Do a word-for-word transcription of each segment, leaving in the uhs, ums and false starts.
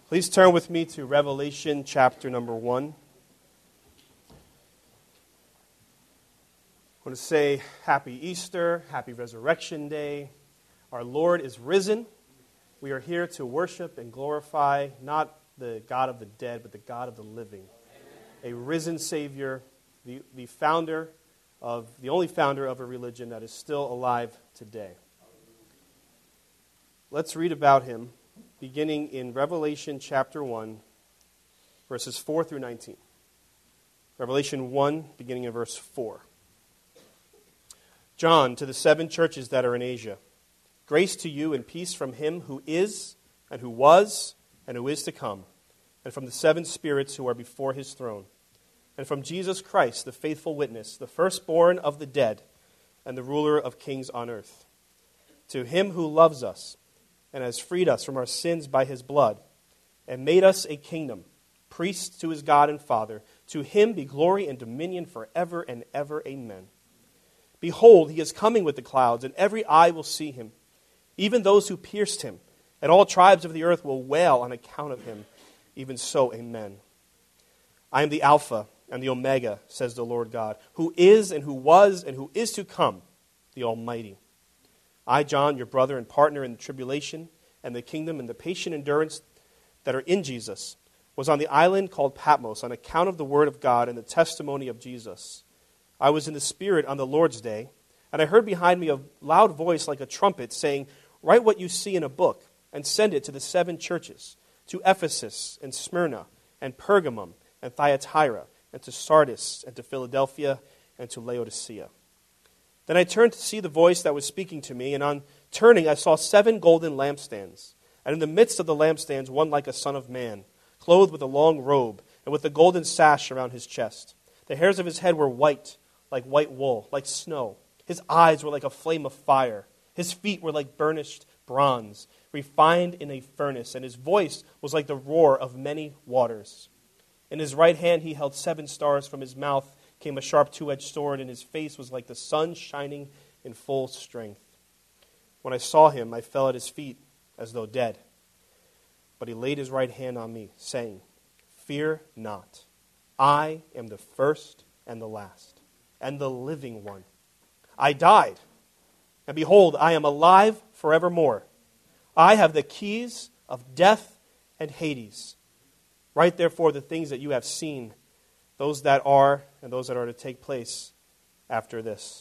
Please turn with me to Revelation chapter number one. I want to say Happy Easter, Happy Resurrection Day. Our Lord is risen. We are here to worship and glorify not the God of the dead, but the God of the living. A risen Savior, the, the founder of, the only founder of a religion that is still alive today. Let's read about him, beginning in Revelation chapter one, verses four through nineteen. Revelation one, beginning in verse four. John, to the seven churches that are in Asia, grace to you and peace from him who is, and who was, and who is to come, and from the seven spirits who are before his throne, and from Jesus Christ, the faithful witness, the firstborn of the dead, and the ruler of kings on earth. To him who loves us, and has freed us from our sins by his blood, and made us a kingdom, priests to his God and Father. To him be glory and dominion forever and ever. Amen. Behold, he is coming with the clouds, and every eye will see him, even those who pierced him, and all tribes of the earth will wail on account of him. Even so, amen. I am the Alpha and the Omega, says the Lord God, who is and who was and who is to come, the Almighty. I, John, your brother and partner in the tribulation and the kingdom and the patient endurance that are in Jesus, was on the island called Patmos on account of the word of God and the testimony of Jesus. I was in the Spirit on the Lord's day, and I heard behind me a loud voice like a trumpet saying, write what you see in a book and send it to the seven churches, to Ephesus and Smyrna and Pergamum and Thyatira and to Sardis and to Philadelphia and to Laodicea. Then I turned to see the voice that was speaking to me, and on turning I saw seven golden lampstands. And in the midst of the lampstands one like a son of man, clothed with a long robe, and with a golden sash around his chest. The hairs of his head were white, like white wool, like snow. His eyes were like a flame of fire. His feet were like burnished bronze, refined in a furnace, and his voice was like the roar of many waters. In his right hand he held seven stars. From his mouth came a sharp two-edged sword, and his face was like the sun shining in full strength. When I saw him, I fell at his feet as though dead. But he laid his right hand on me, saying, fear not. I am the first and the last, and the living one. I died, and behold, I am alive forevermore. I have the keys of death and Hades. Write therefore the things that you have seen, those that are and those that are to take place after this.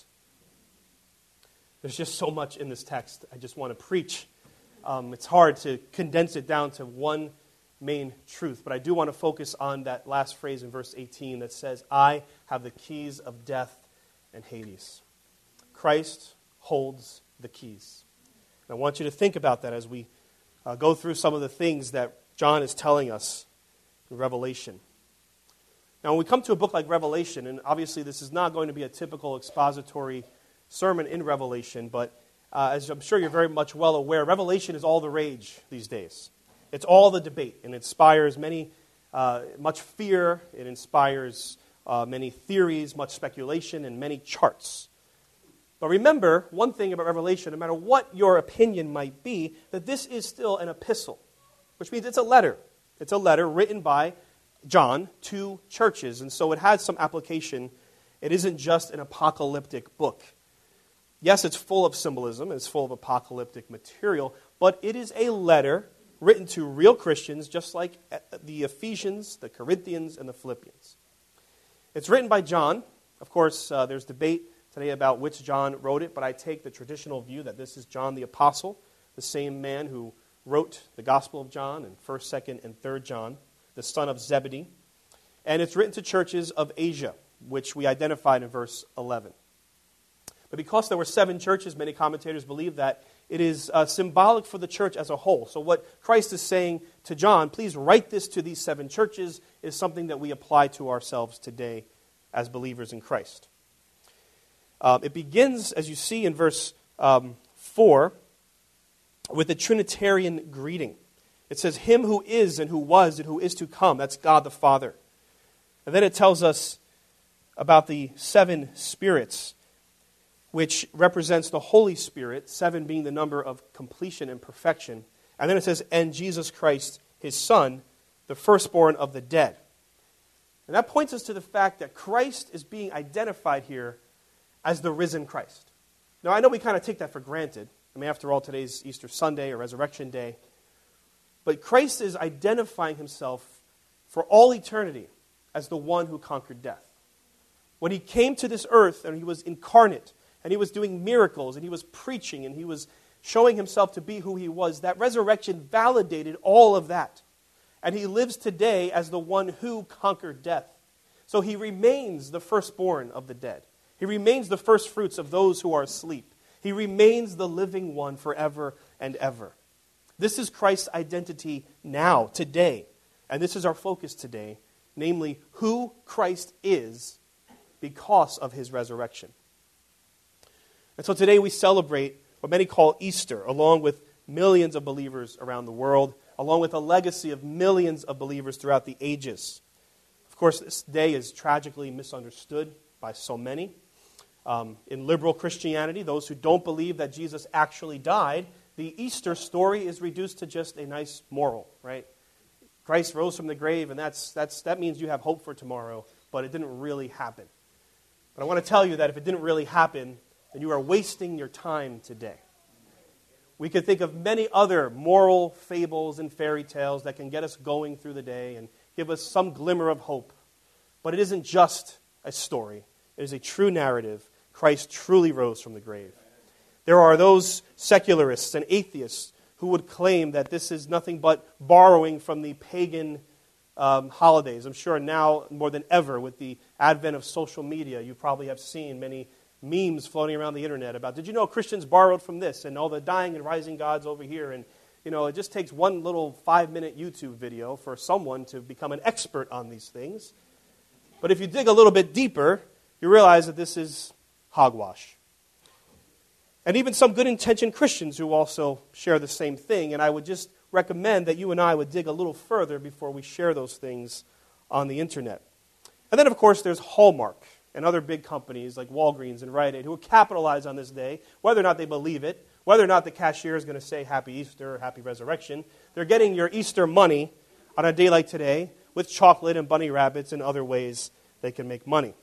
There's just so much in this text I just want to preach. Um, it's hard to condense it down to one main truth, but I do want to focus on that last phrase in verse eighteen that says, I have the keys of death and Hades. Christ holds the keys. And I want you to think about that as we uh, go through some of the things that John is telling us in Revelation. Now, when we come to a book like Revelation, and obviously this is not going to be a typical expository sermon in Revelation, but uh, as I'm sure you're very much well aware, Revelation is all the rage these days. It's all the debate, and it inspires many, uh, much fear. It inspires uh, many theories, much speculation, and many charts. But remember, one thing about Revelation, no matter what your opinion might be, that this is still an epistle, which means it's a letter. It's a letter written by John to churches, and so it has some application. It isn't just an apocalyptic book. Yes, it's full of symbolism, it's full of apocalyptic material, but it is a letter written to real Christians, just like the Ephesians, the Corinthians, and the Philippians. It's written by John. Of course, uh, there's debate today about which John wrote it, but I take the traditional view that this is John the Apostle, the same man who wrote the Gospel of John and first, second, and third John, the son of Zebedee. And it's written to churches of Asia, which we identified in verse eleven. But because there were seven churches, many commentators believe that it is uh, symbolic for the church as a whole. So what Christ is saying to John, please write this to these seven churches, is something that we apply to ourselves today as believers in Christ. Uh, it begins, as you see in verse um, four, with a Trinitarian greeting. It says, him who is and who was and who is to come. That's God the Father. And then it tells us about the seven spirits, which represents the Holy Spirit, seven being the number of completion and perfection. And then it says, and Jesus Christ his Son, the firstborn of the dead. And that points us to the fact that Christ is being identified here as the risen Christ. Now, I know we kind of take that for granted. I mean, after all, today's Easter Sunday or Resurrection Day. But Christ is identifying himself for all eternity as the one who conquered death. When he came to this earth and he was incarnate and he was doing miracles and he was preaching and he was showing himself to be who he was, that resurrection validated all of that. And he lives today as the one who conquered death. So he remains the firstborn of the dead. He remains the first fruits of those who are asleep. He remains the living one forever and ever. This is Christ's identity now, today. And this is our focus today, namely who Christ is because of his resurrection. And so today we celebrate what many call Easter, along with millions of believers around the world, along with a legacy of millions of believers throughout the ages. Of course, this day is tragically misunderstood by so many. Um, in liberal Christianity, those who don't believe that Jesus actually died, the Easter story is reduced to just a nice moral, right? Christ rose from the grave, and that's, that's, that means you have hope for tomorrow, but it didn't really happen. But I want to tell you that if it didn't really happen, then you are wasting your time today. We could think of many other moral fables and fairy tales that can get us going through the day and give us some glimmer of hope. But it isn't just a story. It is a true narrative. Christ truly rose from the grave. There are those secularists and atheists who would claim that this is nothing but borrowing from the pagan um, holidays. I'm sure now more than ever with the advent of social media, you probably have seen many memes floating around the internet about, did you know Christians borrowed from this and all the dying and rising gods over here? And, you know, it just takes one little five-minute YouTube video for someone to become an expert on these things. But if you dig a little bit deeper, you realize that this is hogwash. And even some good-intentioned Christians who also share the same thing. And I would just recommend that you and I would dig a little further before we share those things on the internet. And then, of course, there's Hallmark and other big companies like Walgreens and Rite Aid who will capitalize on this day, whether or not they believe it, whether or not the cashier is going to say Happy Easter or Happy Resurrection. They're getting your Easter money on a day like today with chocolate and bunny rabbits and other ways they can make money.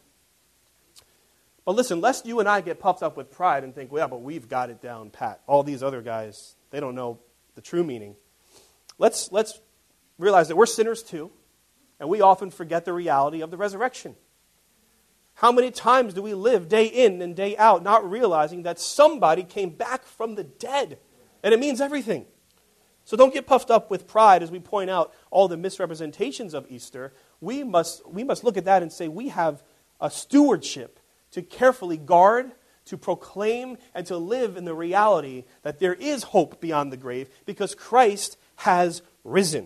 But listen, lest you and I get puffed up with pride and think, well, yeah, but we've got it down pat. All these other guys, they don't know the true meaning. Let's, let's realize that we're sinners too, and we often forget the reality of the resurrection. How many times do we live day in and day out not realizing that somebody came back from the dead? And it means everything. So don't get puffed up with pride as we point out all the misrepresentations of Easter. We must, we must look at that and say we have a stewardship to carefully guard, to proclaim, and to live in the reality that there is hope beyond the grave because Christ has risen.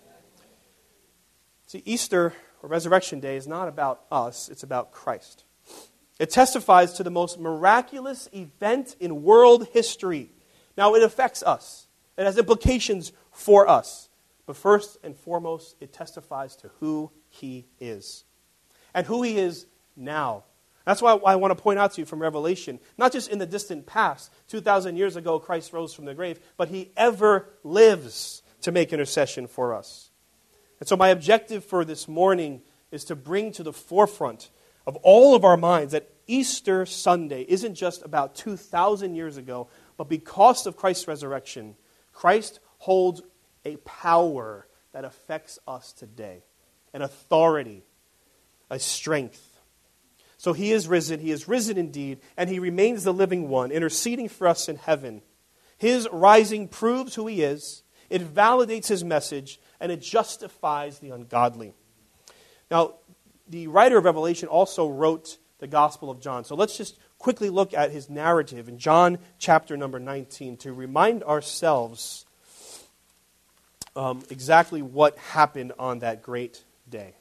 See, Easter or Resurrection Day is not about us, it's about Christ. It testifies to the most miraculous event in world history. Now, it affects us. It has implications for us. But first and foremost, it testifies to who He is. And who He is now. That's why I want to point out to you from Revelation, not just in the distant past, two thousand years ago Christ rose from the grave, but He ever lives to make intercession for us. And so my objective for this morning is to bring to the forefront of all of our minds that Easter Sunday isn't just about two thousand years ago, but because of Christ's resurrection, Christ holds a power that affects us today, an authority, a strength. So He is risen, He is risen indeed, and He remains the living one, interceding for us in heaven. His rising proves who He is, it validates His message, and it justifies the ungodly. Now, the writer of Revelation also wrote the Gospel of John. So let's just quickly look at his narrative in John chapter number nineteen to remind ourselves um, exactly what happened on that great day.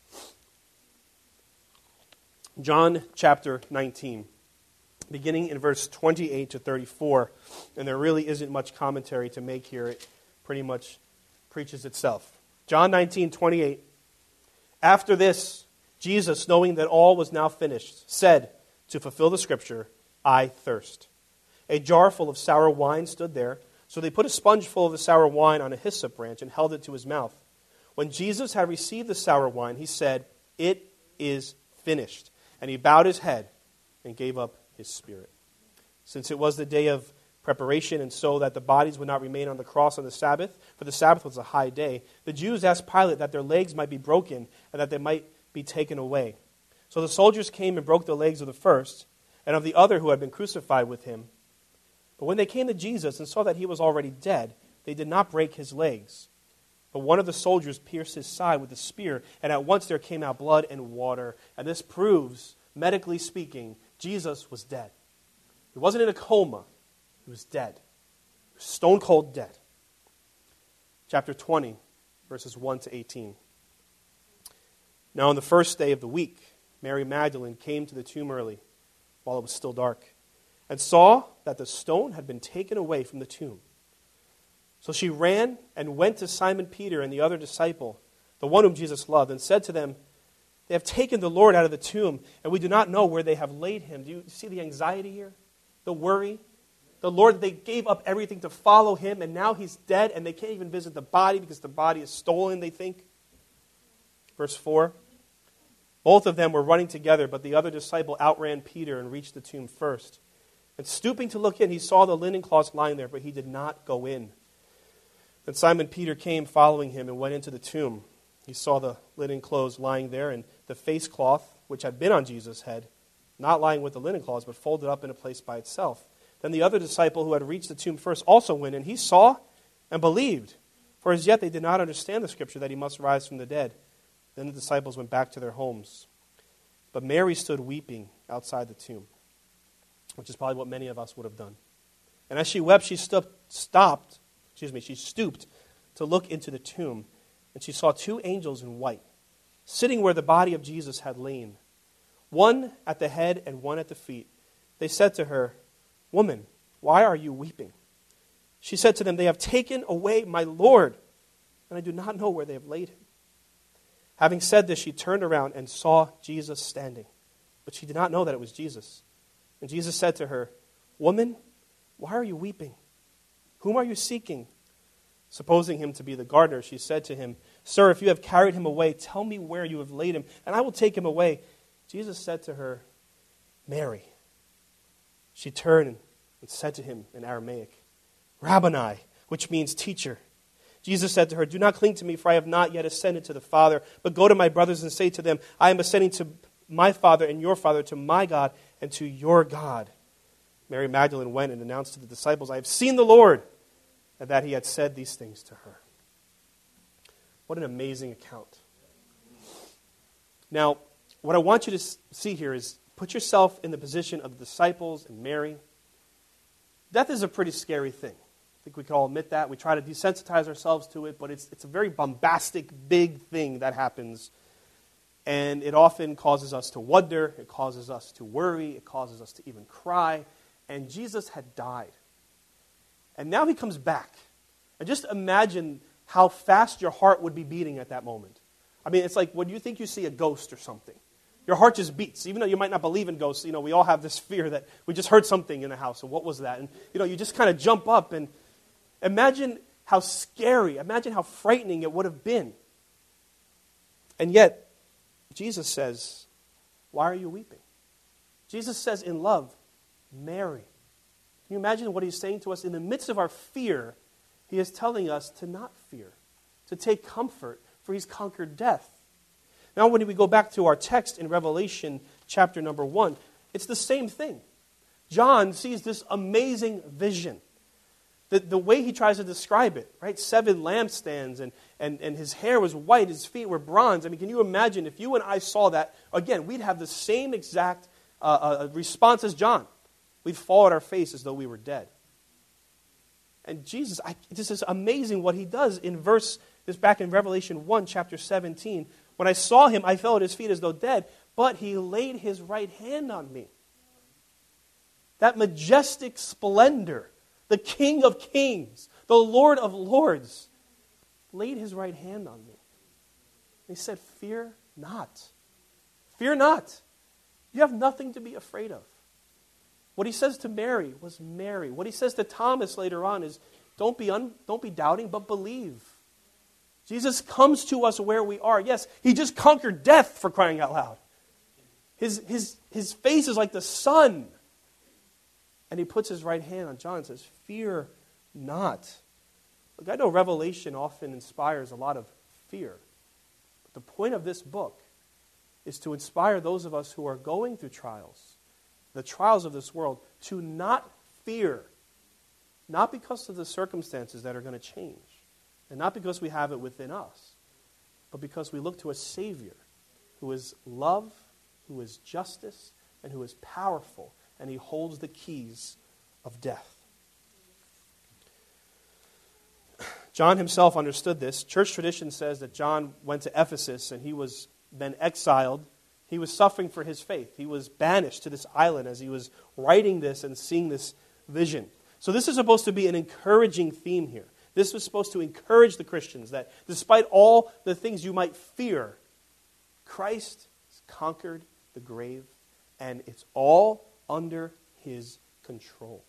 John chapter nineteen, beginning in verse twenty-eight to thirty-four. And there really isn't much commentary to make here. It pretty much preaches itself. John nineteen, twenty-eight. After this, Jesus, knowing that all was now finished, said, to fulfill the scripture, I thirst. A jar full of sour wine stood there, So they put a sponge full of the sour wine on a hyssop branch and held it to his mouth. When Jesus had received the sour wine, he said, "It is finished." And he bowed his head and gave up his spirit. Since it was the day of preparation, and so that the bodies would not remain on the cross on the Sabbath, for the Sabbath was a high day, the Jews asked Pilate that their legs might be broken and that they might be taken away. So the soldiers came and broke the legs of the first and of the other who had been crucified with him. But when they came to Jesus and saw that he was already dead, they did not break his legs. But one of the soldiers pierced his side with a spear, and at once there came out blood and water. And this proves, medically speaking, Jesus was dead. He wasn't in a coma. He was dead. He was stone cold dead. Chapter twenty, verses one to eighteen. Now on the first day of the week, Mary Magdalene came to the tomb early, while it was still dark, and saw that the stone had been taken away from the tomb. So she ran and went to Simon Peter and the other disciple, the one whom Jesus loved, and said to them, "They have taken the Lord out of the tomb, and we do not know where they have laid him." Do you see the anxiety here? The worry? The Lord, they gave up everything to follow him, and now he's dead, and they can't even visit the body because the body is stolen, they think. Verse four. Both of them were running together, but the other disciple outran Peter and reached the tomb first. And stooping to look in, he saw the linen cloths lying there, but he did not go in. Then Simon Peter came following him and went into the tomb. He saw the linen clothes lying there, and the face cloth, which had been on Jesus' head, not lying with the linen cloths, but folded up in a place by itself. Then the other disciple who had reached the tomb first also went, and he saw and believed. For as yet they did not understand the scripture that he must rise from the dead. Then the disciples went back to their homes. But Mary stood weeping outside the tomb, which is probably what many of us would have done. And as she wept, she stu- stopped, excuse me, she stooped to look into the tomb, and she saw two angels in white, sitting where the body of Jesus had lain, one at the head and one at the feet. They said to her, "Woman, why are you weeping?" She said to them, "They have taken away my Lord, and I do not know where they have laid him." Having said this, she turned around and saw Jesus standing, but she did not know that it was Jesus. And Jesus said to her, "Woman, why are you weeping? Whom are you seeking?" Supposing him to be the gardener, she said to him, "Sir, if you have carried him away, tell me where you have laid him, and I will take him away." Jesus said to her, "Mary." She turned and said to him in Aramaic, "Rabboni," which means teacher. Jesus said to her, "Do not cling to me, for I have not yet ascended to the Father, but go to my brothers and say to them, I am ascending to my Father and your Father, to my God and to your God." Mary Magdalene went and announced to the disciples, "I have seen the Lord," and that he had said these things to her. What an amazing account. Now, what I want you to see here is put yourself in the position of the disciples and Mary. Death is a pretty scary thing. I think we can all admit that. We try to desensitize ourselves to it, but it's, it's a very bombastic, big thing that happens. And it often causes us to wonder. It causes us to worry. It causes us to even cry. And Jesus had died. And now he comes back. And just imagine how fast your heart would be beating at that moment. I mean, it's like when you think you see a ghost or something. Your heart just beats. Even though you might not believe in ghosts, you know, we all have this fear that we just heard something in the house. And what was that? And, you know, you just kind of jump up and imagine how scary, imagine how frightening it would have been. And yet, Jesus says, "Why are you weeping?" Jesus says in love, "Mary." Can you imagine what he's saying to us? In the midst of our fear, he is telling us to not fear, to take comfort, for he's conquered death. Now, when we go back to our text in Revelation chapter number one, it's the same thing. John sees this amazing vision. The, the way he tries to describe it, right? Seven lampstands, and, and, and his hair was white, his feet were bronze. I mean, can you imagine if you and I saw that? Again, we'd have the same exact uh, uh, response as John. We'd fall on our face as though we were dead. And Jesus, I, this is amazing what he does in verse, this back in Revelation one, chapter seventeen. When I saw him, I fell at his feet as though dead, but he laid his right hand on me. That majestic splendor, the King of kings, the Lord of lords, laid his right hand on me. He said, "Fear not. Fear not. You have nothing to be afraid of." What he says to Mary was Mary. What he says to Thomas later on is, Don't be, un, don't be doubting, but believe. Jesus comes to us where we are. Yes, he just conquered death, for crying out loud. His, his, his face is like the sun. And he puts his right hand on John and says, fear not. Look, I know Revelation often inspires a lot of fear. But the point of this book is to inspire those of us who are going through trials, the trials of this world, to not fear. Not because of the circumstances that are going to change, and not because we have it within us, but because we look to a Savior who is love, who is justice, and who is powerful, and he holds the keys of death. John himself understood this. Church tradition says that John went to Ephesus and he was then exiled. He was suffering for his faith. He was banished to this island as he was writing this and seeing this vision. So this is supposed to be an encouraging theme here. This was supposed to encourage the Christians that despite all the things you might fear, Christ has conquered the grave, and it's all under his control.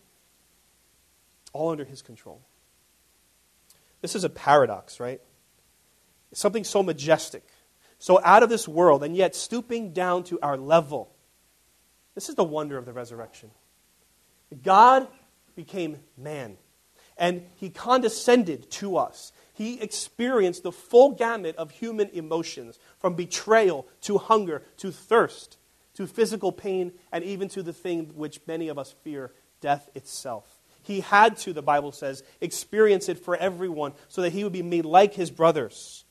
All under his control. This is a paradox, right? It's something so majestic, so out of this world, and yet stooping down to our level. This is the wonder of the resurrection. God became man, and he condescended to us. He experienced the full gamut of human emotions, from betrayal to hunger to thirst to physical pain, and even to the thing which many of us fear, death itself. He had to, the Bible says, experience it for everyone so that he would be made like his brothers.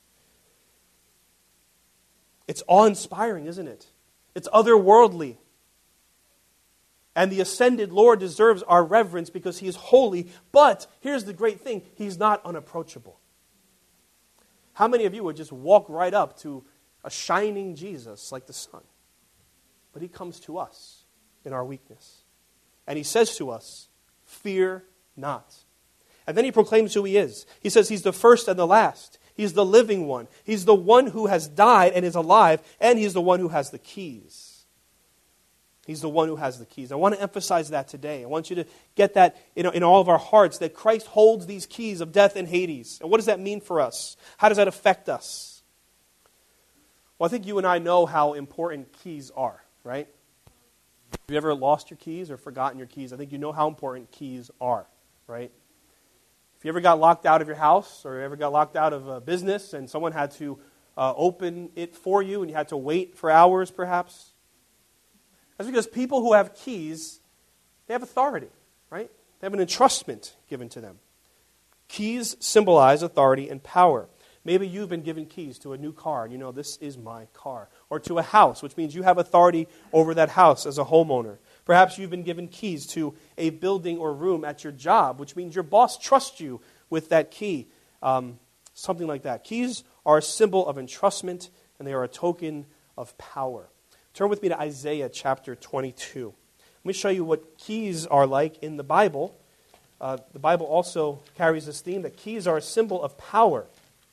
It's awe-inspiring, isn't it? It's otherworldly. And the ascended Lord deserves our reverence because he is holy. But here's the great thing. He's not unapproachable. How many of you would just walk right up to a shining Jesus like the sun? But he comes to us in our weakness. And he says to us, fear not. And then he proclaims who he is. He says he's the first and the last. He's the living one. He's the one who has died and is alive. And he's the one who has the keys. He's the one who has the keys. I want to emphasize that today. I want you to get that in, in all of our hearts, that Christ holds these keys of death and Hades. And what does that mean for us? How does that affect us? Well, I think you and I know how important keys are, right? Have you ever lost your keys or forgotten your keys? I think you know how important keys are, right? If you ever got locked out of your house or ever got locked out of a business and someone had to uh, open it for you and you had to wait for hours perhaps, that's because people who have keys, they have authority, right? They have an entrustment given to them. Keys symbolize authority and power. Maybe you've been given keys to a new car, and you know, this is my car. Or to a house, which means you have authority over that house as a homeowner. Perhaps you've been given keys to a building or room at your job, which means your boss trusts you with that key. Um, something like that. Keys are a symbol of entrustment, and they are a token of power. Turn with me to Isaiah chapter twenty-two. Let me show you what keys are like in the Bible. Uh, the Bible also carries this theme that keys are a symbol of power.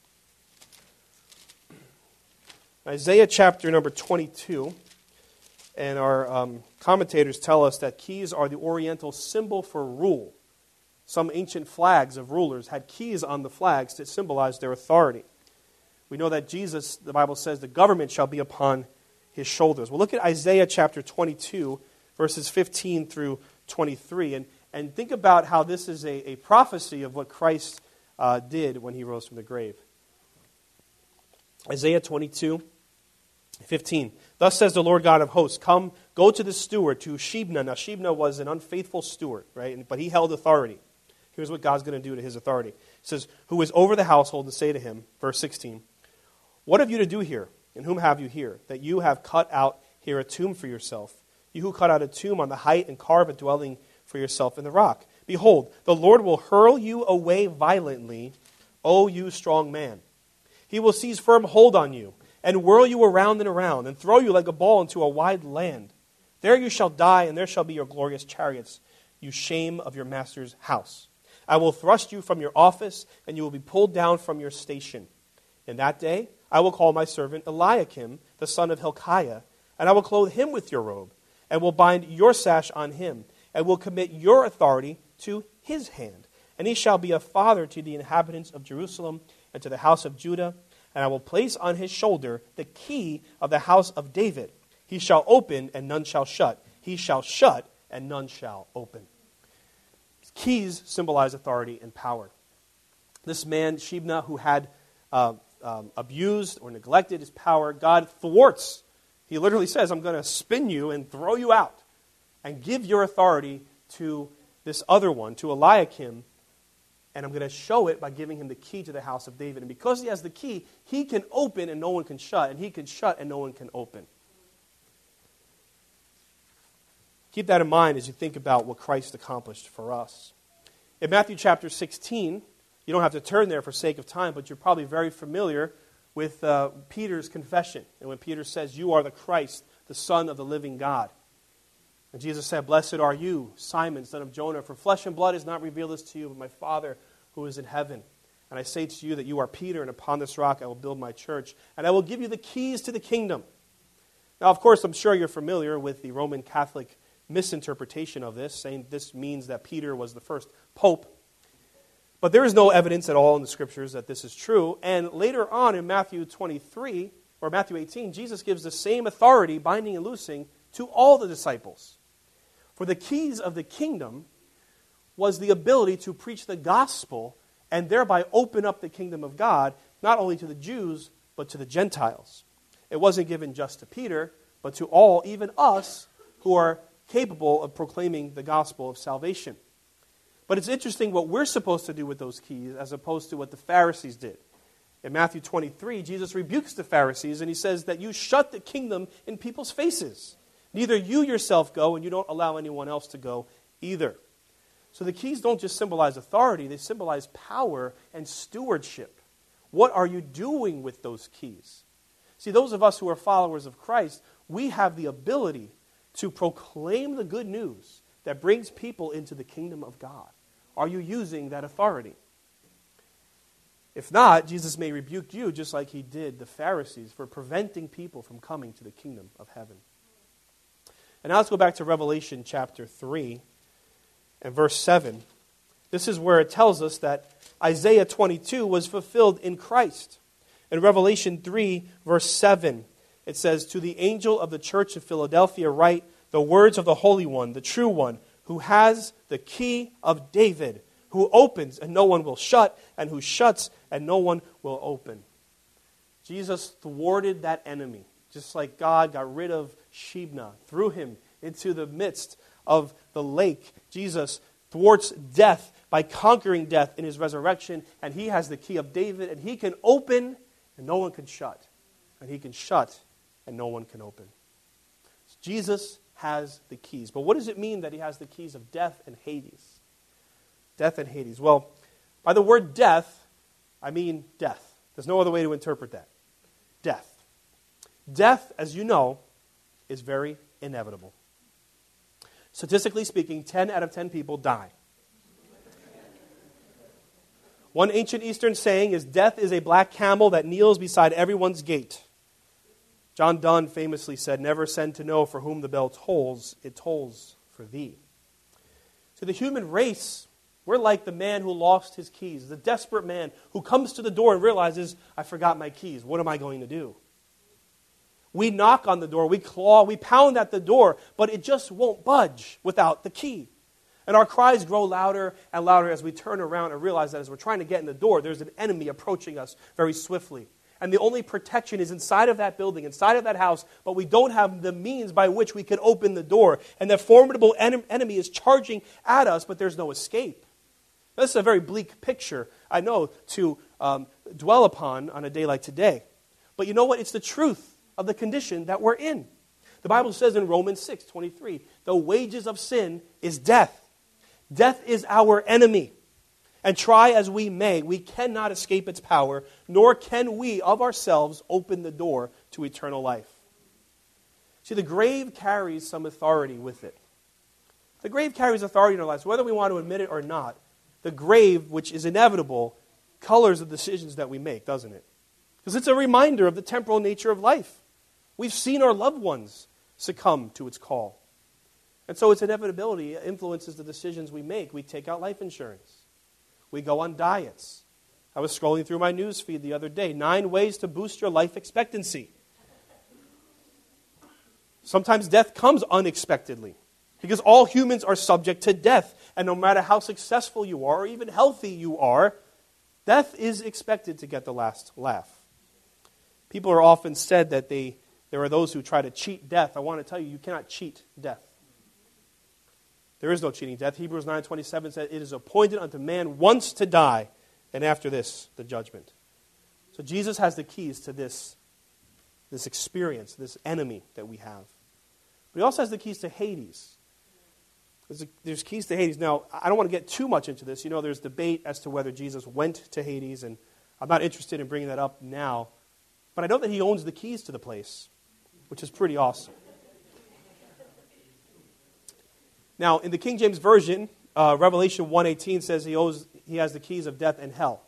Isaiah chapter number twenty-two, and our um, commentators tell us that keys are the Oriental symbol for rule. Some ancient flags of rulers had keys on the flags that symbolized their authority. We know that Jesus, the Bible says, the government shall be upon his shoulders. Well, look at Isaiah chapter twenty-two, verses fifteen through twenty-three, and, and think about how this is a, a prophecy of what Christ uh, did when he rose from the grave. Isaiah twenty-two, fifteen. Thus says the Lord God of hosts, come, go to the steward, to Shebna. Now, Shebna was an unfaithful steward, right? But he held authority. Here's what God's going to do to his authority. It says, who is over the household, and say to him, verse sixteen, what have you to do here? And whom have you here? That you have cut out here a tomb for yourself. You who cut out a tomb on the height and carve a dwelling for yourself in the rock. Behold, the Lord will hurl you away violently, O you strong man. He will seize firm hold on you, and whirl you around and around, and throw you like a ball into a wide land. There you shall die, and there shall be your glorious chariots, you shame of your master's house. I will thrust you from your office, and you will be pulled down from your station. In that day I will call my servant Eliakim, the son of Hilkiah, and I will clothe him with your robe, and will bind your sash on him, and will commit your authority to his hand. And he shall be a father to the inhabitants of Jerusalem and to the house of Judah. And I will place on his shoulder the key of the house of David. He shall open, and none shall shut. He shall shut, and none shall open. Keys symbolize authority and power. This man, Shebna, who had uh, um, abused or neglected his power, God thwarts. He literally says, I'm going to spin you and throw you out and give your authority to this other one, to Eliakim, and I'm going to show it by giving him the key to the house of David. And because he has the key, he can open and no one can shut, and he can shut and no one can open. Keep that in mind as you think about what Christ accomplished for us. In Matthew chapter sixteen, you don't have to turn there for sake of time, but you're probably very familiar with uh, Peter's confession. And when Peter says, you are the Christ, the Son of the living God. And Jesus said, blessed are you, Simon, son of Jonah, for flesh and blood has not revealed this to you, but my Father who is in heaven. And I say to you that you are Peter, and upon this rock I will build my church, and I will give you the keys to the kingdom. Now, of course, I'm sure you're familiar with the Roman Catholic misinterpretation of this, saying this means that Peter was the first pope. But there is no evidence at all in the Scriptures that this is true. And later on in Matthew twenty-three, or Matthew eighteen, Jesus gives the same authority, binding and loosing, to all the disciples. For the keys of the kingdom was the ability to preach the gospel and thereby open up the kingdom of God, not only to the Jews, but to the Gentiles. It wasn't given just to Peter, but to all, even us, who are capable of proclaiming the gospel of salvation. But it's interesting what we're supposed to do with those keys as opposed to what the Pharisees did. In Matthew twenty-three, Jesus rebukes the Pharisees and he says that you shut the kingdom in people's faces. Neither you yourself go, and you don't allow anyone else to go either. So the keys don't just symbolize authority, they symbolize power and stewardship. What are you doing with those keys? See, those of us who are followers of Christ, we have the ability to proclaim the good news that brings people into the kingdom of God. Are you using that authority? If not, Jesus may rebuke you just like he did the Pharisees for preventing people from coming to the kingdom of heaven. And now let's go back to Revelation chapter three and verse seven. This is where it tells us that Isaiah twenty-two was fulfilled in Christ. In Revelation three, verse seven, it says, to the angel of the church of Philadelphia write the words of the Holy One, the true One, who has the key of David, who opens and no one will shut, and who shuts and no one will open. Jesus thwarted that enemy, just like God got rid of Shebna, threw him into the midst of the lake. Jesus thwarts death by conquering death in his resurrection, and he has the key of David, and he can open and no one can shut, and he can shut and no one can open. Jesus has the keys. But what does it mean that he has the keys of death and Hades? Death and Hades. Well, by the word death, I mean death. There's no other way to interpret that. Death. Death, as you know, is very inevitable. Statistically speaking, ten out of ten people die. One ancient Eastern saying is, death is a black camel that kneels beside everyone's gate. John Donne famously said, never send to know for whom the bell tolls, it tolls for thee. To the human race, we're like the man who lost his keys, the desperate man who comes to the door and realizes, I forgot my keys. What am I going to do? We knock on the door, we claw, we pound at the door, but it just won't budge without the key. And our cries grow louder and louder as we turn around and realize that as we're trying to get in the door, there's an enemy approaching us very swiftly. And the only protection is inside of that building, inside of that house, but we don't have the means by which we can open the door. And that formidable en- enemy is charging at us, but there's no escape. Now, this is a very bleak picture, I know, to um, dwell upon on a day like today. But you know what? It's the truth of the condition that we're in. The Bible says in Romans six twenty-three, the wages of sin is death. Death is our enemy. And try as we may, we cannot escape its power, nor can we of ourselves open the door to eternal life. See, the grave carries some authority with it. The grave carries authority in our lives, whether we want to admit it or not. The grave, which is inevitable, colors the decisions that we make, doesn't it? Because it's a reminder of the temporal nature of life. We've seen our loved ones succumb to its call. And so its inevitability influences the decisions we make. We take out life insurance. We go on diets. I was scrolling through my news feed the other day. Nine ways to boost your life expectancy. Sometimes death comes unexpectedly because all humans are subject to death. And no matter how successful you are or even healthy you are, death is expected to get the last laugh. People are often said that they, there are those who try to cheat death. I want to tell you, you cannot cheat death. There is no cheating death. Hebrews nine twenty-seven says, it is appointed unto man once to die, and after this, the judgment. So Jesus has the keys to this, this experience, this enemy that we have. But he also has the keys to Hades. There's, a, there's keys to Hades. Now, I don't want to get too much into this. You know, there's debate as to whether Jesus went to Hades, and I'm not interested in bringing that up now. But I know that he owns the keys to the place, which is pretty awesome. Now, in the King James Version, uh, Revelation one eighteen says he owes he has the keys of death and hell.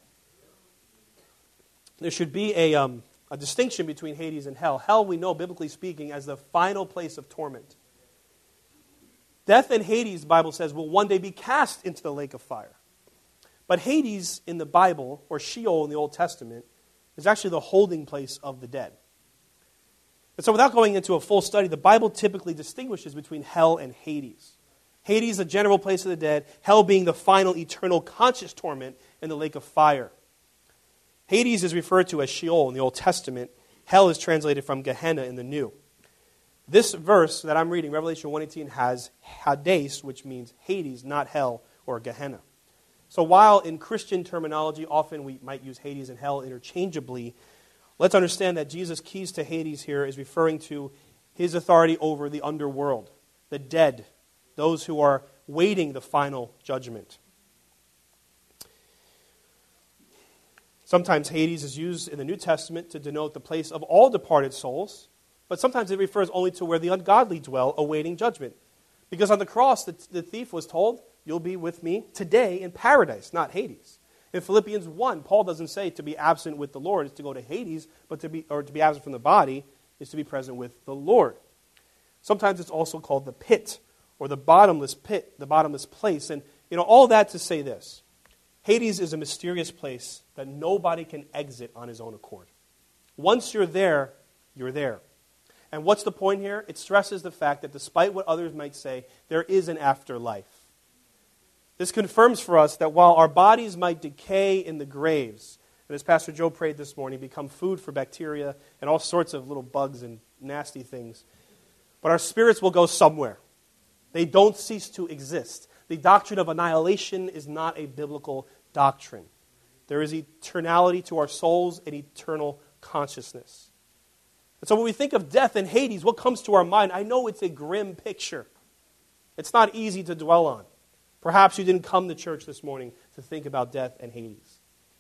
There should be a, um, a distinction between Hades and hell. Hell, we know, biblically speaking, as the final place of torment. Death and Hades, the Bible says, will one day be cast into the lake of fire. But Hades in the Bible, or Sheol in the Old Testament, is actually the holding place of the dead. And so without going into a full study, the Bible typically distinguishes between hell and Hades. Hades, the general place of the dead, hell being the final eternal conscious torment in the lake of fire. Hades is referred to as Sheol in the Old Testament. Hell is translated from Gehenna in the New. This verse that I'm reading, Revelation one eighteen, has Hades, which means Hades, not hell or Gehenna. So while in Christian terminology, often we might use Hades and hell interchangeably, let's understand that Jesus' keys to Hades here is referring to his authority over the underworld, the dead, those who are waiting the final judgment. Sometimes Hades is used in the New Testament to denote the place of all departed souls, but sometimes it refers only to where the ungodly dwell, awaiting judgment. Because on the cross, the, the thief was told, you'll be with me today in paradise, not Hades. In Philippians one, Paul doesn't say to be absent with the Lord is to go to Hades, but to be or to be absent from the body is to be present with the Lord. Sometimes it's also called the pit, or the bottomless pit, the bottomless place. And you know, all that to say this. Hades is a mysterious place that nobody can exit on his own accord. Once you're there, you're there. And what's the point here? It stresses the fact that despite what others might say, there is an afterlife. This confirms for us that while our bodies might decay in the graves, and as Pastor Joe prayed this morning, become food for bacteria and all sorts of little bugs and nasty things, but our spirits will go somewhere. They don't cease to exist. The doctrine of annihilation is not a biblical doctrine. There is eternality to our souls and eternal consciousness. And so when we think of death and Hades, what comes to our mind? I know it's a grim picture. It's not easy to dwell on. Perhaps you didn't come to church this morning to think about death and Hades.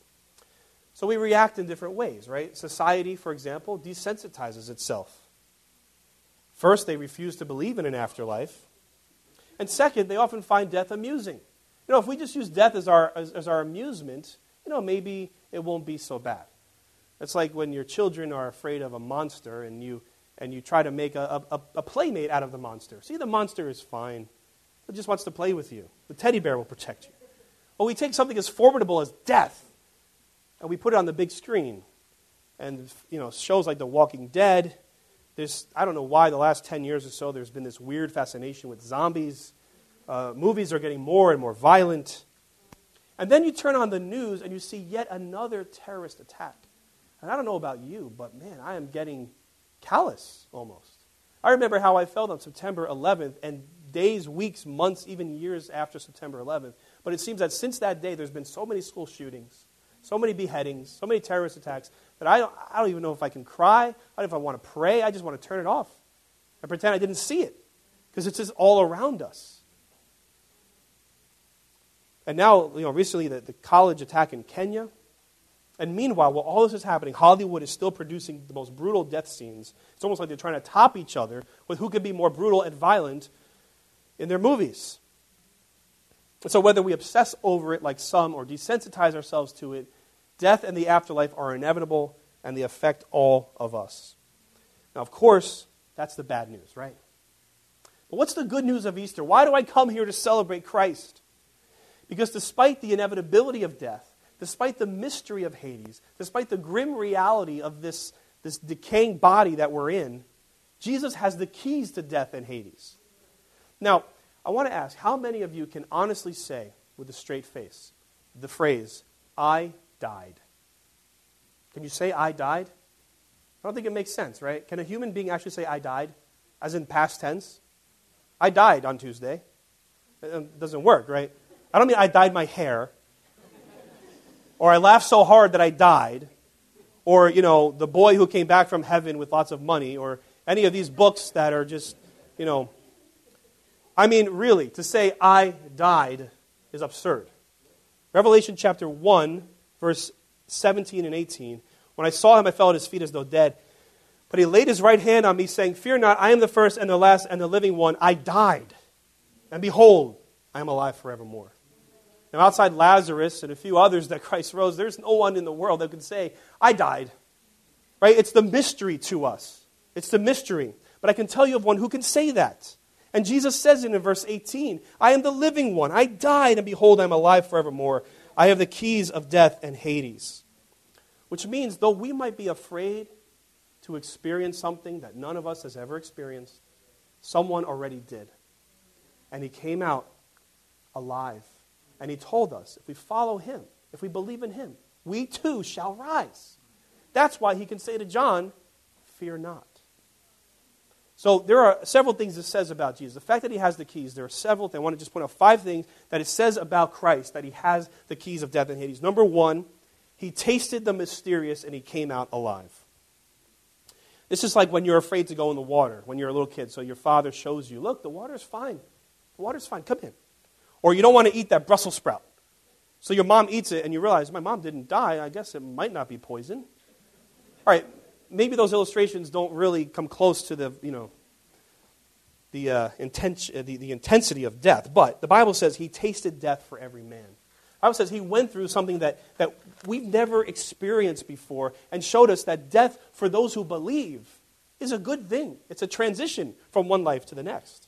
So we react in different ways, right? Society, for example, desensitizes itself. First, they refuse to believe in an afterlife. And second, they often find death amusing. You know, if we just use death as our as, as our amusement, you know, maybe it won't be so bad. It's like when your children are afraid of a monster and you and you try to make a, a, a playmate out of the monster. See, the monster is fine. It just wants to play with you. The teddy bear will protect you. Well, we take something as formidable as death and we put it on the big screen. And, you know, shows like The Walking Dead. There's, I don't know why the last ten years or so there's been this weird fascination with zombies. Uh, movies are getting more and more violent. And then you turn on the news and you see yet another terrorist attack. And I don't know about you, but man, I am getting callous almost. I remember how I felt on September eleventh and days, weeks, months, even years after September eleventh. But it seems that since that day there's been so many school shootings, so many beheadings, so many terrorist attacks, that I don't, I don't even know if I can cry. I don't know if I want to pray. I just want to turn it off and pretend I didn't see it because it's just all around us. And now, you know, recently the, the college attack in Kenya. And meanwhile, while all this is happening, Hollywood is still producing the most brutal death scenes. It's almost like they're trying to top each other with who can be more brutal and violent in their movies. And so whether we obsess over it like some or desensitize ourselves to it, death and the afterlife are inevitable and they affect all of us. Now, of course, that's the bad news, right? But what's the good news of Easter? Why do I come here to celebrate Christ? Because despite the inevitability of death, despite the mystery of Hades, despite the grim reality of this, this decaying body that we're in, Jesus has the keys to death and Hades. Now, I want to ask, how many of you can honestly say with a straight face the phrase, I died? Can you say, I died? I don't think it makes sense, right? Can a human being actually say, I died, as in past tense? I died on Tuesday. It doesn't work, right? I don't mean I dyed my hair, or I laughed so hard that I died, or, you know, the boy who came back from heaven with lots of money, or any of these books that are just, you know. I mean, really, to say I died is absurd. Revelation chapter one, verse seventeen and eighteen. When I saw him, I fell at his feet as though dead. But he laid his right hand on me, saying, Fear not, I am the first and the last and the living one. I died, and behold, I am alive forevermore. Now, outside Lazarus and a few others that Christ rose, there's no one in the world that could say, I died. Right? It's the mystery to us. It's the mystery. But I can tell you of one who can say that. And Jesus says it in verse eighteen, I am the living one. I died, and behold, I am alive forevermore. I have the keys of death and Hades. Which means, though we might be afraid to experience something that none of us has ever experienced, someone already did. And he came out alive. And he told us, if we follow him, if we believe in him, we too shall rise. That's why he can say to John, fear not. So there are several things it says about Jesus. The fact that he has the keys, there are several things. I want to just point out five things that it says about Christ, that he has the keys of death and Hades. Number one, he tasted the mysterious and he came out alive. This is like when you're afraid to go in the water, when you're a little kid. So your father shows you, look, the water's fine. The water's fine, come in. Or you don't want to eat that Brussels sprout. So your mom eats it and you realize, my mom didn't die. I guess it might not be poison. All right, maybe those illustrations don't really come close to the, you know, the, uh, inten- the, the intensity of death. But the Bible says he tasted death for every man. The Bible says he went through something that, that we've never experienced before and showed us that death for those who believe is a good thing. It's a transition from one life to the next.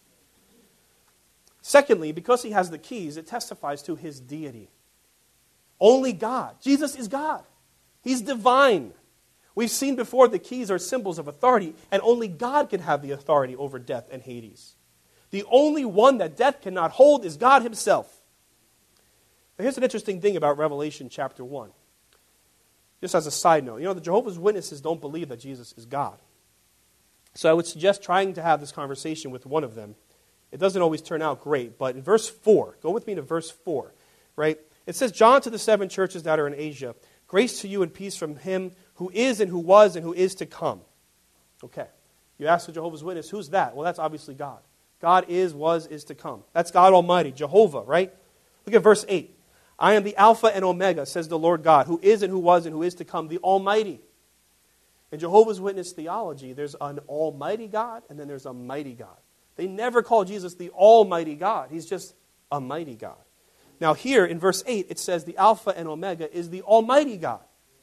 Secondly, because he has the keys, it testifies to his deity. Only God. Jesus is God. He's divine. We've seen before the keys are symbols of authority, and only God can have the authority over death and Hades. The only one that death cannot hold is God himself. Now, here's an interesting thing about Revelation chapter one. Just as a side note, you know, the Jehovah's Witnesses don't believe that Jesus is God. So I would suggest trying to have this conversation with one of them. It doesn't always turn out great, but in verse four, go with me to verse four, right? It says, John to the seven churches that are in Asia, grace to you and peace from him who is and who was and who is to come. Okay. You ask the Jehovah's Witness, who's that? Well, that's obviously God. God is, was, is to come. That's God Almighty, Jehovah, right? Look at verse eight. I am the Alpha and Omega, says the Lord God, who is and who was and who is to come, the Almighty. In Jehovah's Witness theology, there's an almighty God and then there's a mighty God. They never call Jesus the Almighty God. He's just a mighty God. Now here in verse eight, it says the Alpha and Omega is the Almighty God.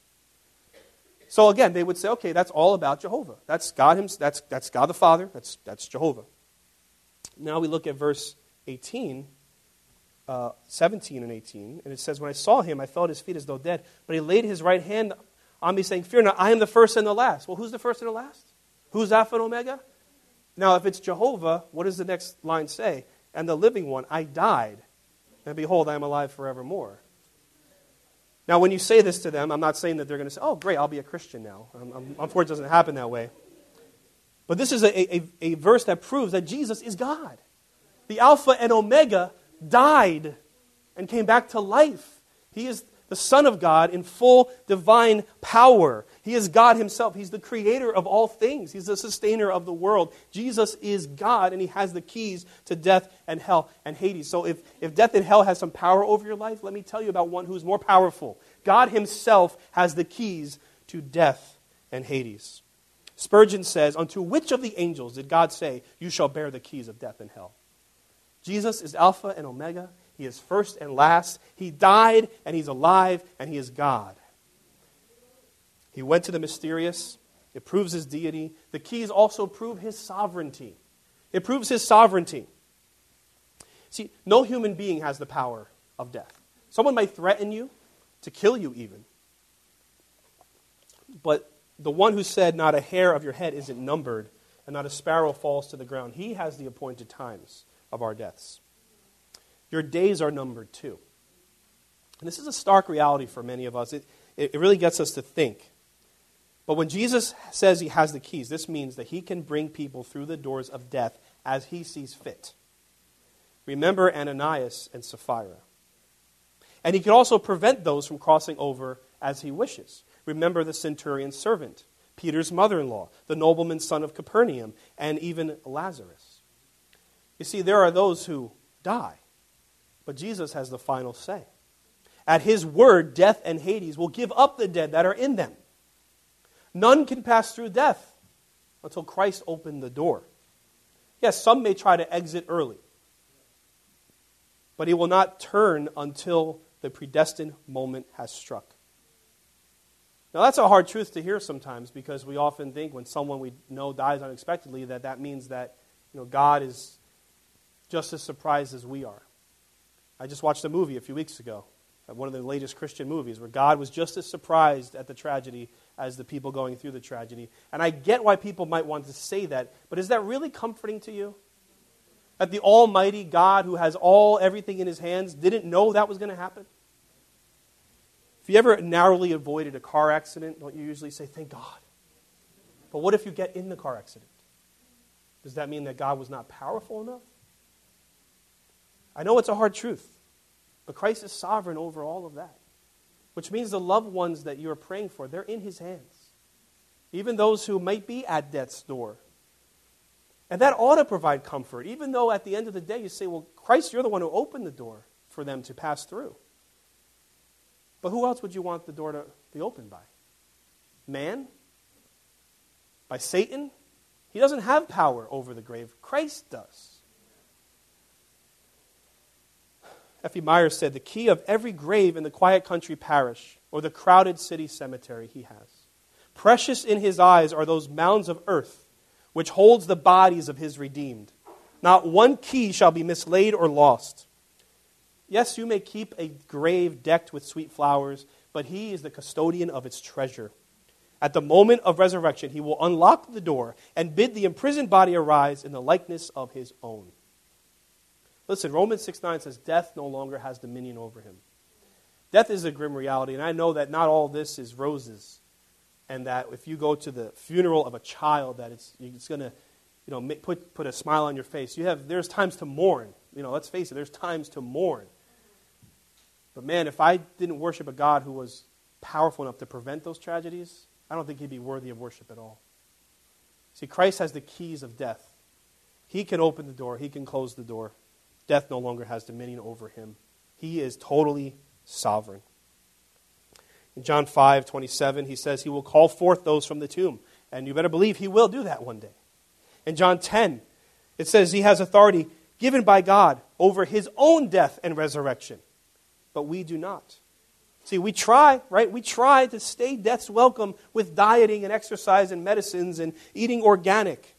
So again, they would say, okay, that's all about Jehovah. That's God himself. That's, that's God the Father. That's, that's Jehovah. Now we look at verse eighteen, uh, seventeen and eighteen, and it says, when I saw him, I fell at his feet as though dead, but he laid his right hand on me, saying, fear not, I am the first and the last. Well, who's the first and the last? Who's Alpha and Omega? Now, if it's Jehovah, what does the next line say? And the living one, I died, and behold, I am alive forevermore. Now, when you say this to them, I'm not saying that they're going to say, oh, great, I'll be a Christian now. I'm, I'm, unfortunately, it doesn't happen that way. But this is a, a, a verse that proves that Jesus is God. The Alpha and Omega died and came back to life. He is the Son of God in full divine power. He is God himself. He's the creator of all things. He's the sustainer of the world. Jesus is God, and he has the keys to death and hell and Hades. So if, if death and hell has some power over your life, let me tell you about one who's more powerful. God himself has the keys to death and Hades. Spurgeon says, unto which of the angels did God say, you shall bear the keys of death and hell? Jesus is Alpha and Omega. He is first and last. He died, and he's alive, and he is God. He went to the mysterious. It proves his deity. The keys also prove his sovereignty. It proves his sovereignty. See, no human being has the power of death. Someone may threaten you to kill you even. But the one who said not a hair of your head isn't numbered and not a sparrow falls to the ground, he has the appointed times of our deaths. Your days are numbered too. And this is a stark reality for many of us. It, it really gets us to think. But when Jesus says he has the keys, this means that he can bring people through the doors of death as he sees fit. Remember Ananias and Sapphira. And he can also prevent those from crossing over as he wishes. Remember the centurion's servant, Peter's mother-in-law, the nobleman's son of Capernaum, and even Lazarus. You see, there are those who die, but Jesus has the final say. At his word, death and Hades will give up the dead that are in them. None can pass through death until Christ opened the door. Yes, some may try to exit early, but he will not turn until the predestined moment has struck. Now that's a hard truth to hear sometimes, because we often think when someone we know dies unexpectedly that that means that, you know, God is just as surprised as we are. I just watched a movie a few weeks ago, one of the latest Christian movies, where God was just as surprised at the tragedy as the people going through the tragedy. And I get why people might want to say that, but is that really comforting to you? That the almighty God who has all everything in his hands didn't know that was going to happen? If you ever narrowly avoided a car accident, don't you usually say, thank God? But what if you get in the car accident? Does that mean that God was not powerful enough? I know it's a hard truth, but Christ is sovereign over all of that, which means the loved ones that you're praying for, they're in his hands. Even those who might be at death's door. And that ought to provide comfort, even though at the end of the day you say, well, Christ, you're the one who opened the door for them to pass through. But who else would you want the door to be opened by? Man? By Satan? He doesn't have power over the grave. Christ does. F E Myers said, the key of every grave in the quiet country parish or the crowded city cemetery he has. Precious in his eyes are those mounds of earth which holds the bodies of his redeemed. Not one key shall be mislaid or lost. Yes, you may keep a grave decked with sweet flowers, but he is the custodian of its treasure. At the moment of resurrection, he will unlock the door and bid the imprisoned body arise in the likeness of his own. Listen, Romans six nine says death no longer has dominion over him. Death is a grim reality, and I know that not all this is roses, and that if you go to the funeral of a child, that it's it's going to, you know, put put a smile on your face. You have there's times to mourn. You know, let's face it, there's times to mourn. But man, if I didn't worship a God who was powerful enough to prevent those tragedies, I don't think he'd be worthy of worship at all. See, Christ has the keys of death. He can open the door. He can close the door. Death no longer has dominion over him. He is totally sovereign. In John five twenty-seven, he says he will call forth those from the tomb. And you better believe he will do that one day. In John ten, it says he has authority given by God over his own death and resurrection. But we do not. See, we try, right? We try to stay death's welcome with dieting and exercise and medicines and eating organic.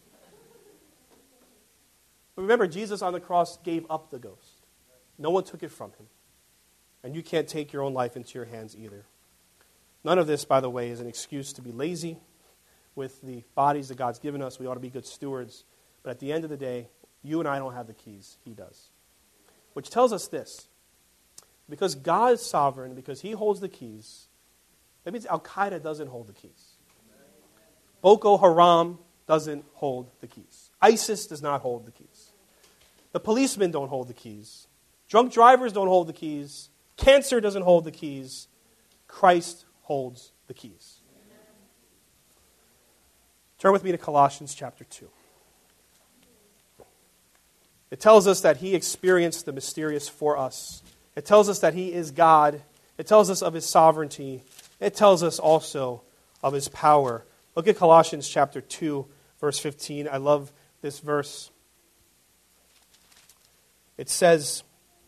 But remember, Jesus on the cross gave up the ghost. No one took it from him. And you can't take your own life into your hands either. None of this, by the way, is an excuse to be lazy with the bodies that God's given us. We ought to be good stewards. But at the end of the day, you and I don't have the keys. He does. Which tells us this. Because God is sovereign, because he holds the keys, that means Al-Qaeda doesn't hold the keys. Boko Haram doesn't hold the keys. ISIS does not hold the keys. The policemen don't hold the keys. Drunk drivers don't hold the keys. Cancer doesn't hold the keys. Christ holds the keys. Turn with me to Colossians chapter two. It tells us that he experienced the mysterious for us. It tells us that he is God. It tells us of his sovereignty. It tells us also of his power. Look at Colossians chapter two, verse fifteen. I love this verse. It says,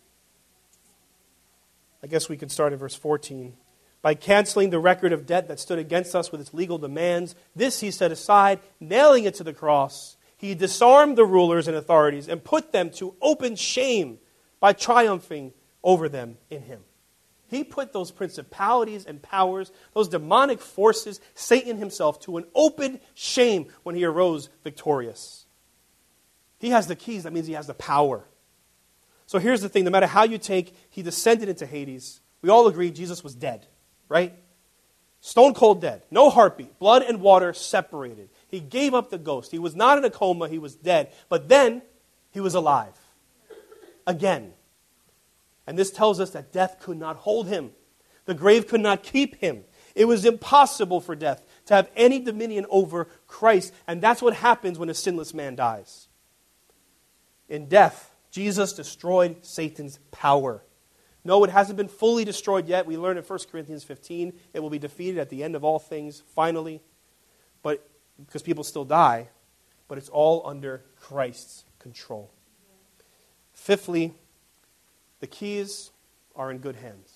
I guess we can start at verse fourteen. By canceling the record of debt that stood against us with its legal demands, this he set aside, nailing it to the cross. He disarmed the rulers and authorities and put them to open shame by triumphing over them in him. He put those principalities and powers, those demonic forces, Satan himself, to an open shame when he arose victorious. He has the keys. That means he has the power. So here's the thing. No matter how you take, he descended into Hades. We all agree Jesus was dead, right? Stone cold dead. No heartbeat. Blood and water separated. He gave up the ghost. He was not in a coma. He was dead. But then he was alive. Again. And this tells us that death could not hold him. The grave could not keep him. It was impossible for death to have any dominion over Christ. And that's what happens when a sinless man dies. In death, Jesus destroyed Satan's power. No, it hasn't been fully destroyed yet. We learn in First Corinthians fifteen, it will be defeated at the end of all things, finally. But because people still die, but it's all under Christ's control. Fifthly, the keys are in good hands.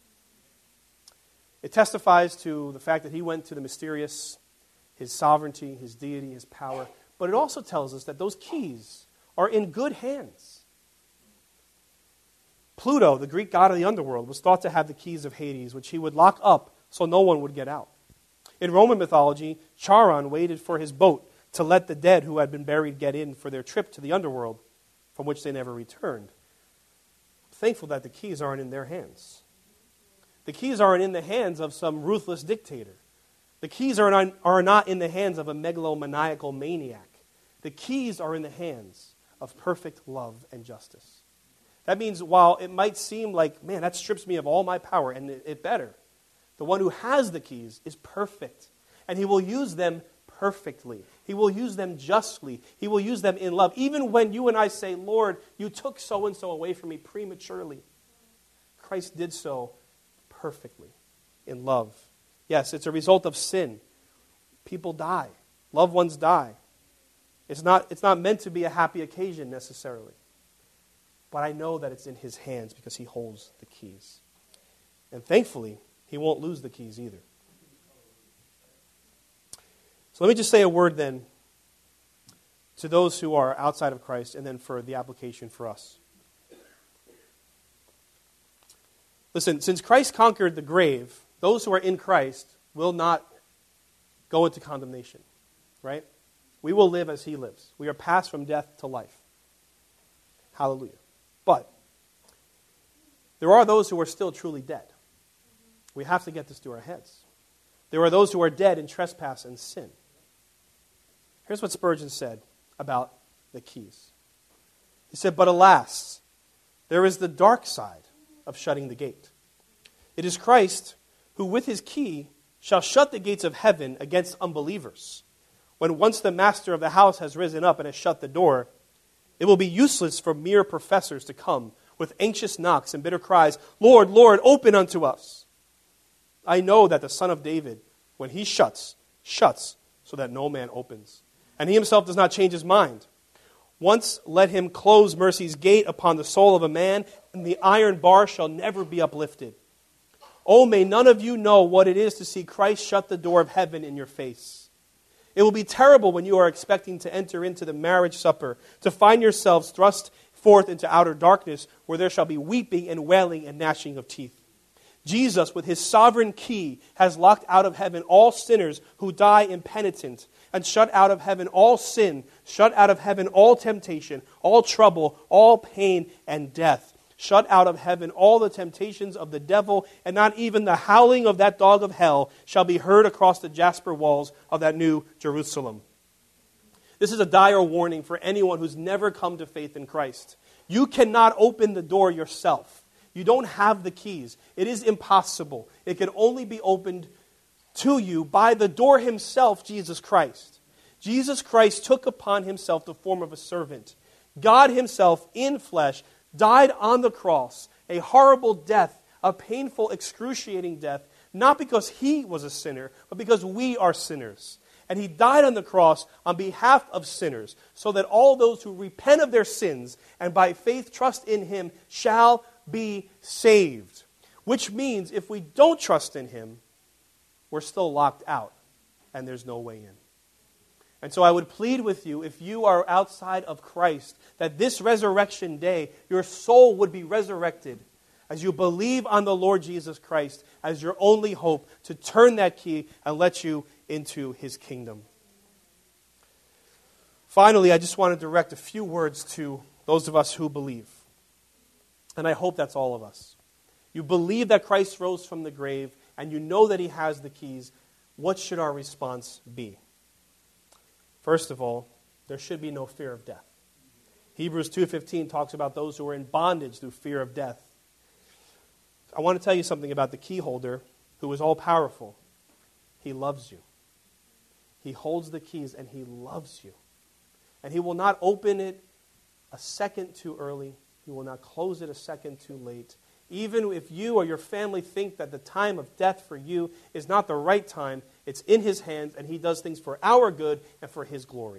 It testifies to the fact that he went to the mysterious, his sovereignty, his deity, his power. But it also tells us that those keys are in good hands. Pluto, the Greek god of the underworld, was thought to have the keys of Hades, which he would lock up so no one would get out. In Roman mythology, Charon waited for his boat to let the dead who had been buried get in for their trip to the underworld, from which they never returned. I'm thankful that the keys aren't in their hands. The keys aren't in the hands of some ruthless dictator. The keys are not, are not in the hands of a megalomaniacal maniac. The keys are in the hands of perfect love and justice. That means while it might seem like, man, that strips me of all my power, and it, it better, the one who has the keys is perfect, and he will use them perfectly. He will use them justly. He will use them in love. Even when you and I say, Lord, you took so-and-so away from me prematurely, Christ did so perfectly in love. Yes, it's a result of sin. People die. Loved ones die. It's not, it's not meant to be a happy occasion necessarily. But I know that it's in his hands because he holds the keys. And thankfully, he won't lose the keys either. So let me just say a word then to those who are outside of Christ and then for the application for us. Listen, since Christ conquered the grave, those who are in Christ will not go into condemnation, right? We will live as he lives. We are passed from death to life. Hallelujah. But there are those who are still truly dead. We have to get this through our heads. There are those who are dead in trespass and sin. Here's what Spurgeon said about the keys. He said, "But alas, there is the dark side of shutting the gate. It is Christ who with his key shall shut the gates of heaven against unbelievers. When once the master of the house has risen up and has shut the door, it will be useless for mere professors to come with anxious knocks and bitter cries, 'Lord, Lord, open unto us.' I know that the Son of David, when he shuts, shuts so that no man opens. And he himself does not change his mind. Once let him close mercy's gate upon the soul of a man, and the iron bar shall never be uplifted. Oh, may none of you know what it is to see Christ shut the door of heaven in your face. It will be terrible when you are expecting to enter into the marriage supper, to find yourselves thrust forth into outer darkness, where there shall be weeping and wailing and gnashing of teeth. Jesus, with his sovereign key, has locked out of heaven all sinners who die impenitent, and shut out of heaven all sin, shut out of heaven all temptation, all trouble, all pain and death. Shut out of heaven all the temptations of the devil, and not even the howling of that dog of hell shall be heard across the jasper walls of that new Jerusalem." This is a dire warning for anyone who's never come to faith in Christ. You cannot open the door yourself. You don't have the keys. It is impossible. It can only be opened to you by the door himself, Jesus Christ. Jesus Christ took upon himself the form of a servant. God himself in flesh died on the cross, a horrible death, a painful, excruciating death, not because he was a sinner, but because we are sinners. And he died on the cross on behalf of sinners, so that all those who repent of their sins and by faith trust in him shall be saved. Which means if we don't trust in him, we're still locked out, and there's no way in. And so I would plead with you, if you are outside of Christ, that this resurrection day, your soul would be resurrected. as you believe on the Lord Jesus Christ as your only hope to turn that key and let you into his kingdom. Finally, I just want to direct a few words to those of us who believe. And I hope that's all of us. You believe that Christ rose from the grave, and you know that he has the keys. What should our response be? First of all, there should be no fear of death. Hebrews two fifteen talks about those who are in bondage through fear of death. I want to tell you something about the key holder who is all-powerful. He loves you. He holds the keys and he loves you. And he will not open it a second too early. He will not close it a second too late. Even if you or your family think that the time of death for you is not the right time, it's in his hands and he does things for our good and for his glory.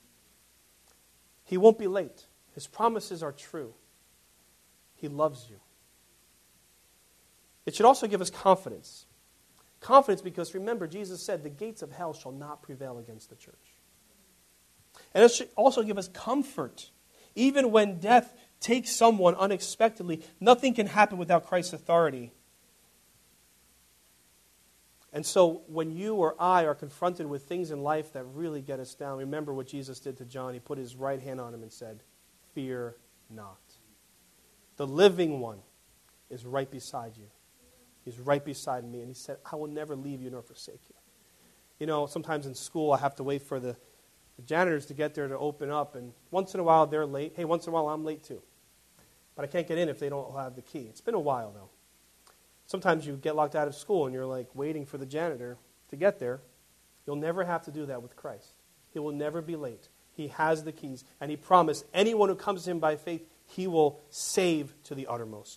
He won't be late. His promises are true. He loves you. It should also give us confidence. Confidence because, remember, Jesus said, the gates of hell shall not prevail against the church. And it should also give us comfort. Even when death takes someone unexpectedly, nothing can happen without Christ's authority. And so when you or I are confronted with things in life that really get us down, remember what Jesus did to John. He put his right hand on him and said, fear not. The living one is right beside you. He's right beside me. And he said, I will never leave you nor forsake you. You know, sometimes in school I have to wait for the, the janitors to get there to open up. And once in a while they're late. Hey, once in a while I'm late too. But I can't get in if they don't have the key. It's been a while though. Sometimes you get locked out of school and you're like waiting for the janitor to get there. You'll never have to do that with Christ. He will never be late. He has the keys. And he promised anyone who comes to him by faith, he will save to the uttermost.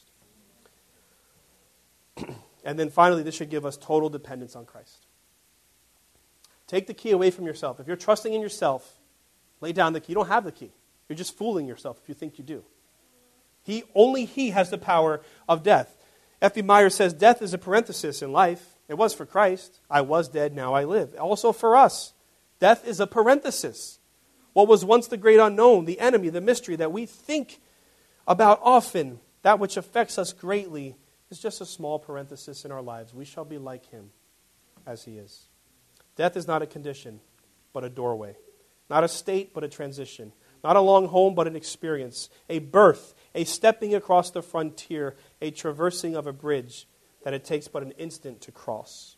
And then finally, this should give us total dependence on Christ. Take the key away from yourself. If you're trusting in yourself, lay down the key. You don't have the key. You're just fooling yourself if you think you do. He, only he has the power of death. F B Meyer says, death is a parenthesis in life. It was for Christ. I was dead, now I live. Also for us, death is a parenthesis. What was once the great unknown, the enemy, the mystery that we think about often, that which affects us greatly, is just a small parenthesis in our lives. We shall be like him as he is. Death is not a condition, but a doorway. Not a state, but a transition. Not a long home, but an experience. A birth, a stepping across the frontier, a traversing of a bridge that it takes but an instant to cross.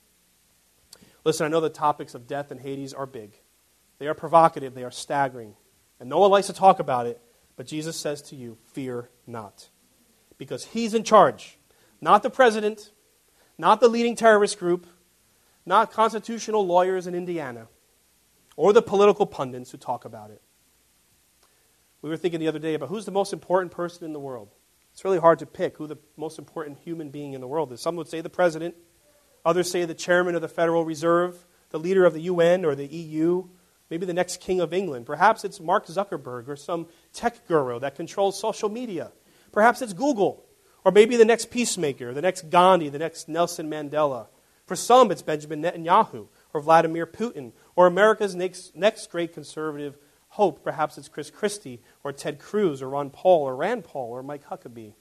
Listen, I know the topics of death and Hades are big. They are provocative, they are staggering. And no one likes to talk about it, but Jesus says to you, fear not. Because he's in charge. Not the president, not the leading terrorist group, not constitutional lawyers in Indiana, or the political pundits who talk about it. We were thinking the other day about who's the most important person in the world. It's really hard to pick who the most important human being in the world is. Some would say the president. Others say the chairman of the Federal Reserve, the leader of the U N or the E U, maybe the next king of England. Perhaps it's Mark Zuckerberg or some tech guru that controls social media. Perhaps it's Google, or maybe the next peacemaker, the next Gandhi, the next Nelson Mandela. For some, it's Benjamin Netanyahu, or Vladimir Putin, or America's next, next great conservative hope. Perhaps it's Chris Christie, or Ted Cruz, or Ron Paul, or Rand Paul, or Mike Huckabee.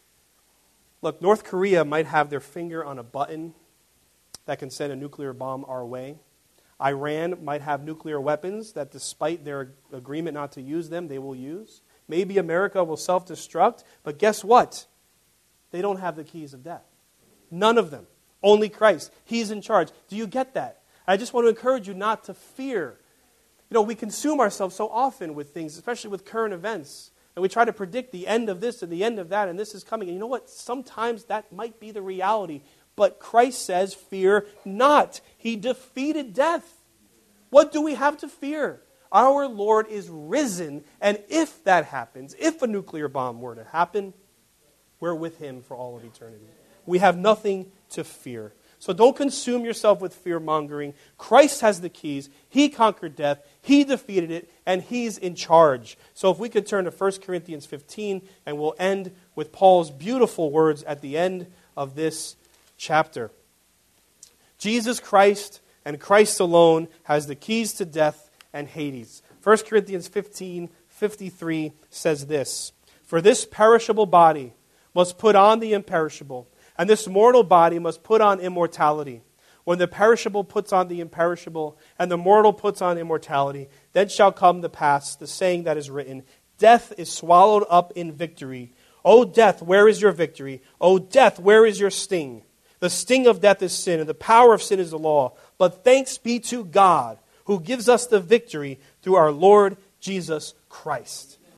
Look, North Korea might have their finger on a button that can send a nuclear bomb our way. Iran might have nuclear weapons that, despite their agreement not to use them, they will use. Maybe America will self-destruct, but guess what? They don't have the keys of death. None of them. Only Christ. He's in charge. Do you get that? I just want to encourage you not to fear. You know, we consume ourselves so often with things, especially with current events, and we try to predict the end of this and the end of that, and this is coming. And you know what? Sometimes that might be the reality. But Christ says, fear not. He defeated death. What do we have to fear? Our Lord is risen, and if that happens, if a nuclear bomb were to happen, we're with him for all of eternity. We have nothing to fear. So don't consume yourself with fear-mongering. Christ has the keys. He conquered death. He defeated it, and he's in charge. So if we could turn to First Corinthians fifteen, and we'll end with Paul's beautiful words at the end of this chapter. Jesus Christ and Christ alone has the keys to death and Hades. First Corinthians fifteen fifty-three says this, "For this perishable body must put on the imperishable, and this mortal body must put on immortality. When the perishable puts on the imperishable, and the mortal puts on immortality, then shall come to pass the saying that is written, death is swallowed up in victory. O death, where is your victory? O death, where is your sting? The sting of death is sin, and the power of sin is the law. But thanks be to God, who gives us the victory through our Lord Jesus Christ.